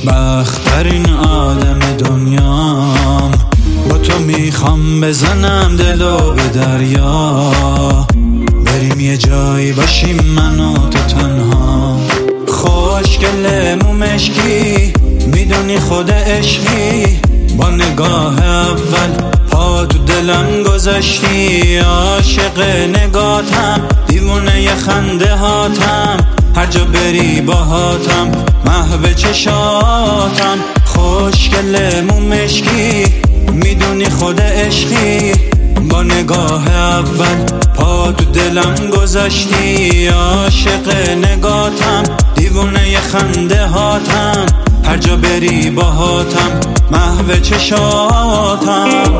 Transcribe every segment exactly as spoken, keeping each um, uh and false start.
خوشبخت‌ترین آدم دنیام، با تو میخوام بزنم دلو به دریا، بریم یه جایی باشیم من و تو تنها. خوشگله مو مشکی، میدونی خود عشقی، با نگاه اول پا تو دلم گذاشتی. عاشق نگاتم، دیوونه ی خنده هاتم، هر جا بری باهاتم، محو چشاتم. خوشگله مو مشکی، میدونی خود عشقی، با نگاه اول پا تو دلم گذاشتی. عاشق نگاتم، دیوونه ی خنده هاتم، هر جا بری باهاتم، محو چشاتم.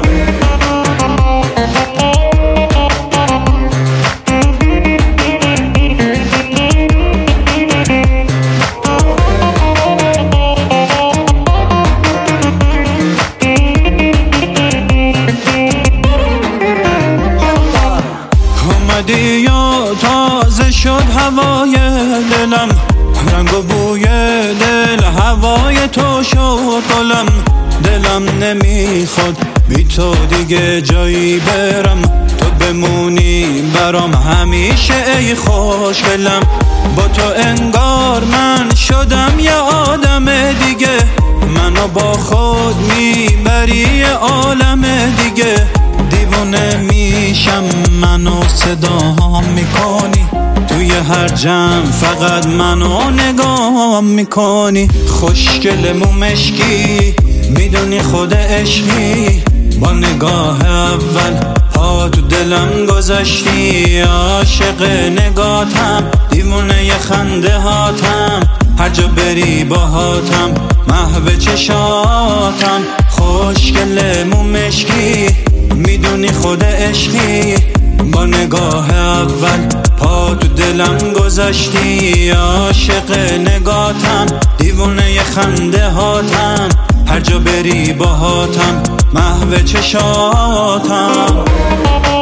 اومدی و تازه شد هوای دلم، رنگ و بوی دل هوای تو شد گلم. دلم نمیخواد بی تو دیگه جایی برم، تو بمونی برام همیشه ای خوشگلم. با تو انگار من شدم یه آدم دیگه، منو با خود میبری یه عالم دیگه. دیوونه میشم منو صدا میکنی، توی هر جمع فقط منو نگاه میکنی. خوشگل مو مشکی، میدونی خود عشقی، با نگاه اول پا تو دلم گذاشتی. عاشق نگاتم، دیوونه ی خنده هاتم، هر جا بری باهاتم، محو چشاتم. خوشگل مو مشکی، میدونی خود عشقی، با نگاه اول پا تو دلم گذاشتی. عاشق نگاتم، دیوونه ی خنده هاتم، هر جا بری باهاتم، محو چشاتم.